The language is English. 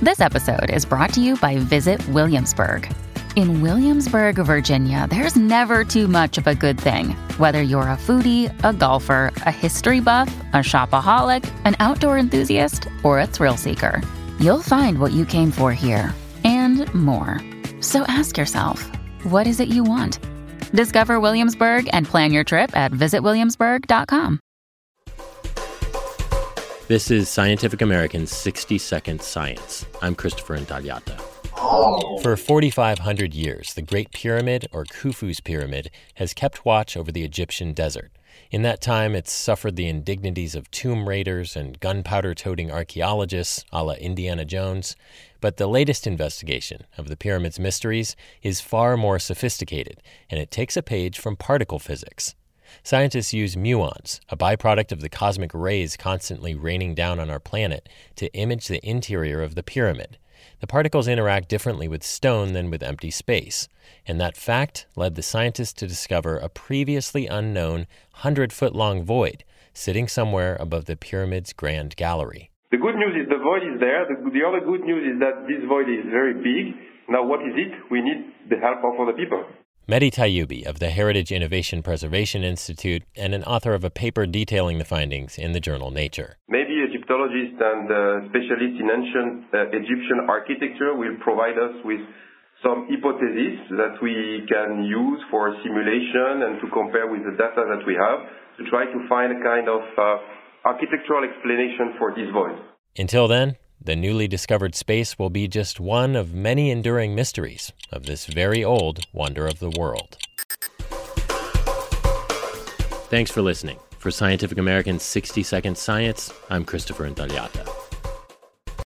This episode is brought to you by Visit Williamsburg. In Williamsburg, Virginia, there's never too much of a good thing. Whether you're a foodie, a golfer, a history buff, a shopaholic, an outdoor enthusiast, or a thrill seeker, you'll find what you came for here and more. So ask yourself, what is it you want? Discover Williamsburg and plan your trip at visitwilliamsburg.com. This is Scientific American's 60-Second Science. I'm Christopher Intagliata. For 4,500 years, the Great Pyramid, or Khufu's Pyramid, has kept watch over the Egyptian desert. In that time, it's suffered the indignities of tomb raiders and gunpowder-toting archaeologists, a la Indiana Jones. But the latest investigation of the pyramid's mysteries is far more sophisticated, and it takes a page from particle physics. Scientists use muons, a byproduct of the cosmic rays constantly raining down on our planet, to image the interior of the pyramid. The particles interact differently with stone than with empty space, and that fact led the scientists to discover a previously unknown 100-foot-long void sitting somewhere above the pyramid's grand gallery. The good news is the void is there. The other good news is that this void is very big. Now what is it? We need the help of other people. Mehdi Tayyoubi of the Heritage Innovation Preservation Institute and an author of a paper detailing the findings in the journal Nature. Maybe Egyptologists and specialists in ancient Egyptian architecture will provide us with some hypotheses that we can use for simulation and to compare with the data that we have to try to find a kind of architectural explanation for this void. Until then, the newly discovered space will be just one of many enduring mysteries of this very old wonder of the world. Thanks for listening. For Scientific American's 60-Second Science, I'm Christopher Intagliata.